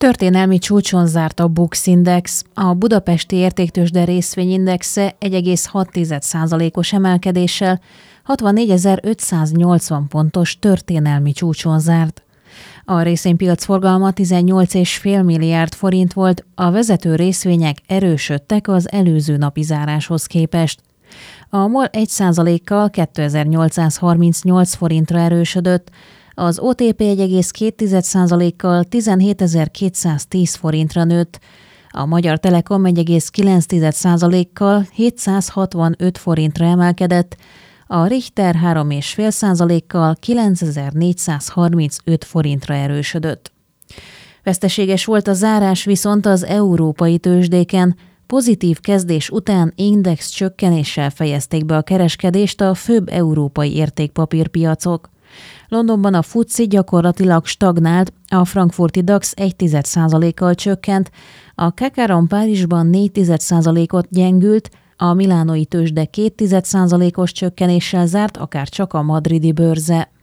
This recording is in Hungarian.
Történelmi csúcson zárt a Bux Index. A budapesti értéktőzsde részvényindexe 1,6%-os emelkedéssel 64.580 pontos történelmi csúcson zárt. A részvénypiac forgalma 18,5 milliárd forint volt, a vezető részvények erősödtek az előző napi záráshoz képest. A MOL 1%-kal 2838 forintra erősödött, az OTP 1,2%-kal 17.210 forintra nőtt, a Magyar Telekom 1,9%-kal 765 forintra emelkedett, a Richter 3,5%-kal 9435 forintra erősödött. Veszteséges volt a zárás viszont az európai tőzsdéken, pozitív kezdés után index csökkenéssel fejezték be a kereskedést a főbb európai értékpapírpiacok. Londonban a FTSE gyakorlatilag stagnált, a frankfurti DAX 1,1%-kal csökkent, a CAC Párizsban 0,4%-ot gyengült, a milánói tőzsde 0,2%-os csökkenéssel zárt, akár csak a madridi bőrze.